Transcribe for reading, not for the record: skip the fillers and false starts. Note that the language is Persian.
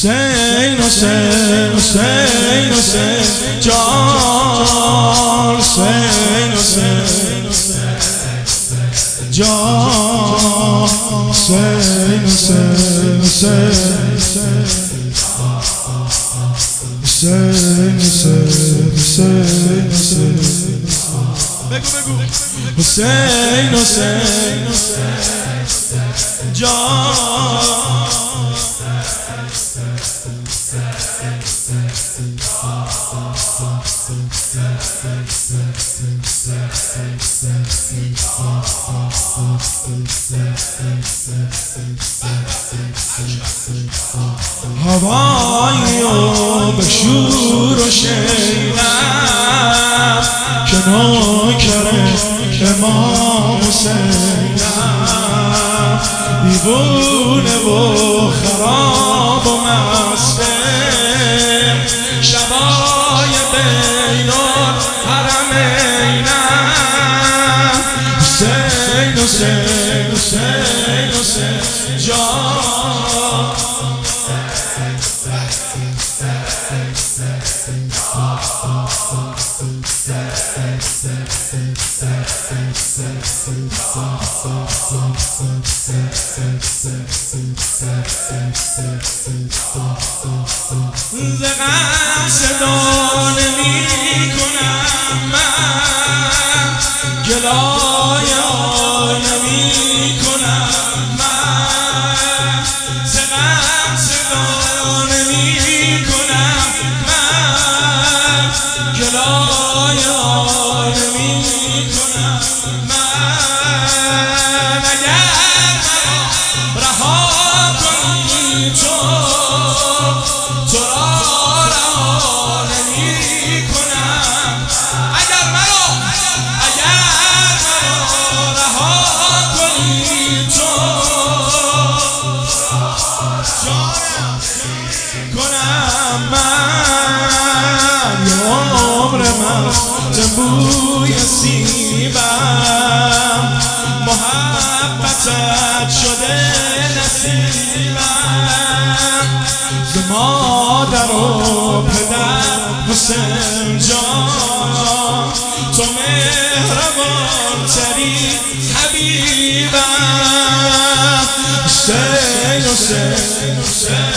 حسین حسین حسین حسین جان حسین حسین جان حسین حسین حسین حسین حسین حسین بگو حسین حسین جان هوایی و به شور و شیرم که نوکر امام حسینم دیوونه و خراب و مسته شبای بین الحرمینم حسین حسین حسین حسین جان ز غم صدا نمی کنم من گلای نمی کنم من ز غم صدا نمی کنم من گلای نمی کنم من اگر رها کنی تو را رها نمی کنم اگر مرا رها کنی تو کنم من یا عمر من بوی سیبم محبتت شده نصیبم ز مادر و پدر حسین جان تو مهربان ترین حبیبم حسین حسین حسین